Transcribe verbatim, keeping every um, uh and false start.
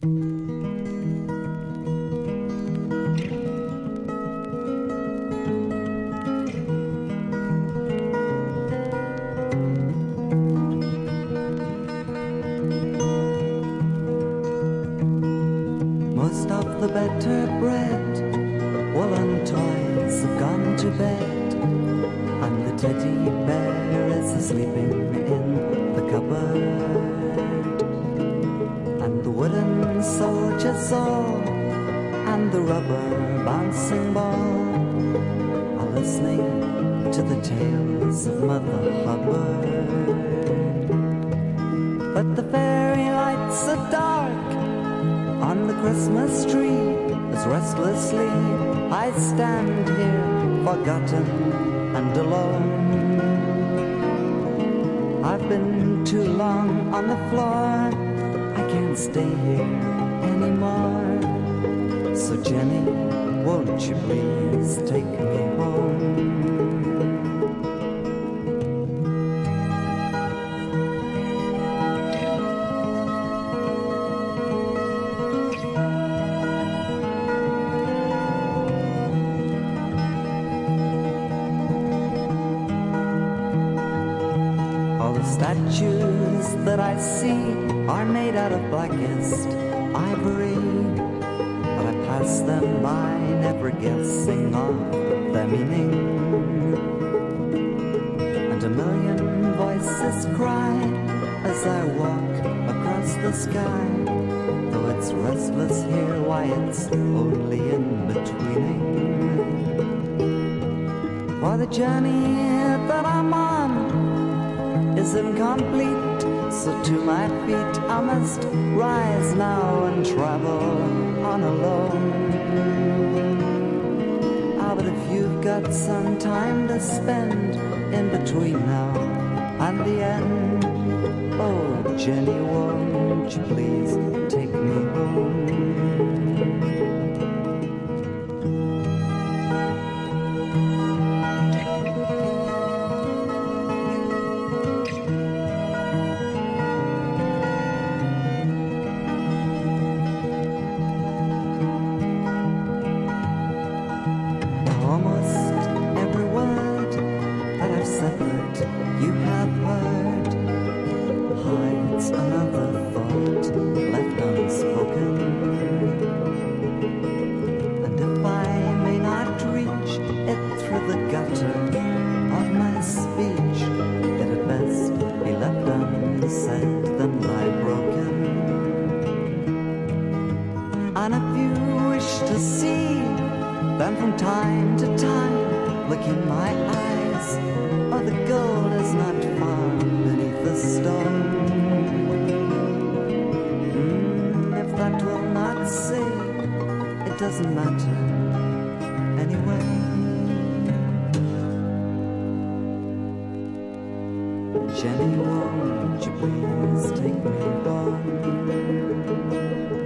Most of the better bred woolen toys have gone to bed, and the teddy bear is sleeping in the cupboard. And the wooden soldier saw and the rubber bouncing ball are listening to the tales of Mother Hubbard. But the fairy lights are dark on the Christmas tree, as restlessly I stand here, forgotten and alone. I've been too long on the floor, I can't stay here anymore. So Jenny, won't you please take me home? Statues that I see are made out of blackest ivory, but I pass them by, never guessing of their meaning. And a million voices cry as I walk across the sky, though it's restless here, why it's only in betweening. For the journey that I'm on is incomplete, so to my feet I must rise now and travel on alone. Ah, but if you've got some time to spend in between now and the end, oh Jenny, won't you please take me home? Doesn't matter anyway. Jenny, won't you please take me home?